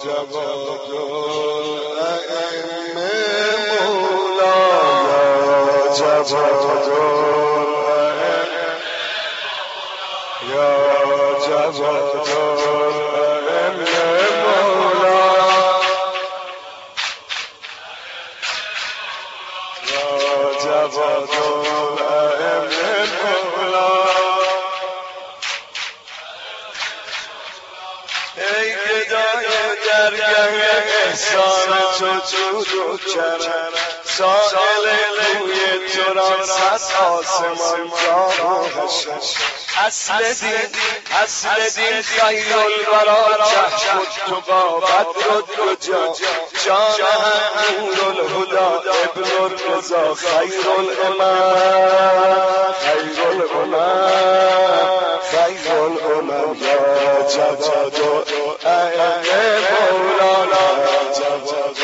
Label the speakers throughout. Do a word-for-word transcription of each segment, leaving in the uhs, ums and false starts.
Speaker 1: جواد الائمه مولا یا جواد الائمه یا جواد الائمه مولا یا جواد الائمه مولا ای گدای درگه احسان تو جود و کرم سائل کوی تو را صد آسمان جان و حشم اصل دین اصل دین خیر الورا چشم تو با بدر الدجا جان هم نور الهدا ابن الرضا خیر الامم خیر الامم خیر الامم یا جواد الائمه مولانا جواد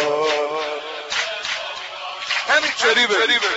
Speaker 1: همین جریبه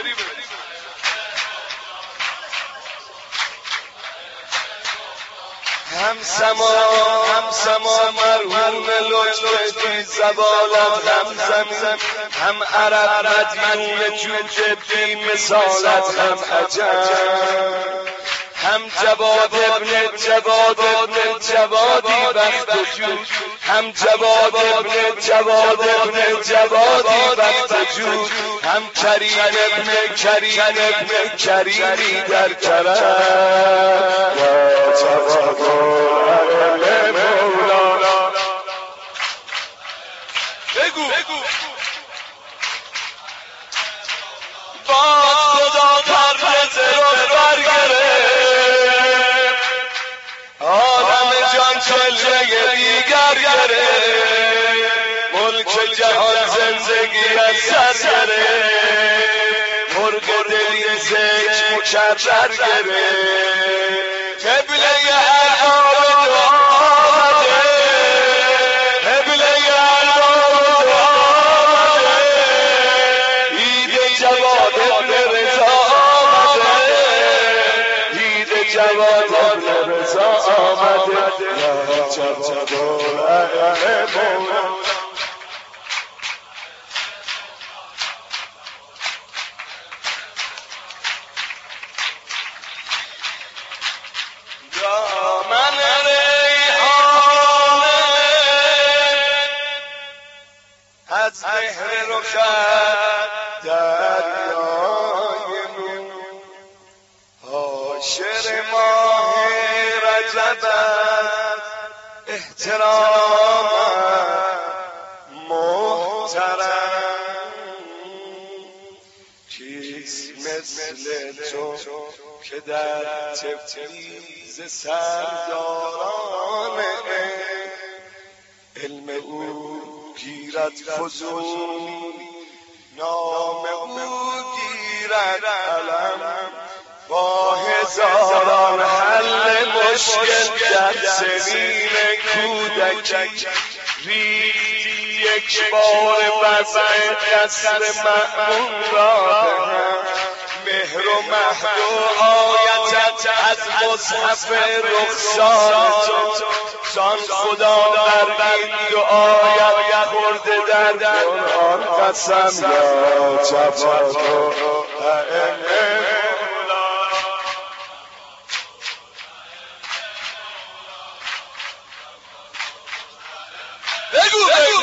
Speaker 1: هم سما هم سما مرهون لطف بی زبالت هم زمین هم عرب مدیون جود بی مثالت هم عجم هم جواد ابن جواد ابن جوادی وقت جود هم جواد ابن جواد ابن جوادی وقت جود هم کریم ابن کریم ابن کریمی در کرم یا جواد الائمه مولانا بگو باز خدا پرده رو برگرفت آدم جان جلوه دیگر گرفت ملک جهان زندگی از سر گرفت مرغ دلی زیج مکرر گرفت قبله ارباب دو آمده قبله ارباب دو آمده عید جواد ابن رضا آمده عید جواد ابن رضا آمده یا جواد الائمه مولانا دامن ریحانه از مهر رخت دریای نور حاشر ماه رجب احترام محترم کیست مثل تو که در تفلیز سرداران علم او گیرد فزون نام او گیرد علم با هزاران حل مشکل در سنین کودکی ریدی یک بار وضع قصر مأمون را مهر و مهد و آیتت از مصحف رخسار تو جان خدا در این دعایت خورده در قرآن قسم یا جواد الائمه بگو بگو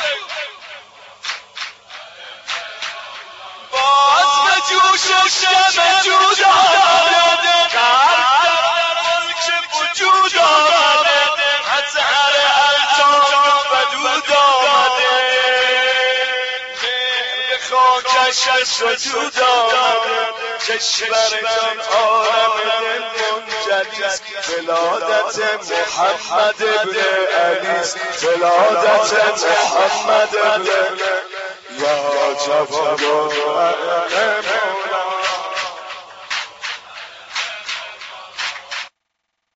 Speaker 1: باز به جوش شب جود آمده قرد در ملک وجود آمده ازهر الطاف ودود آمده به خاکش سجود آمده کشور جان عالم منجلیست ولادت محمد ابن علیست ولادت محمد ابن یا جواد الائمه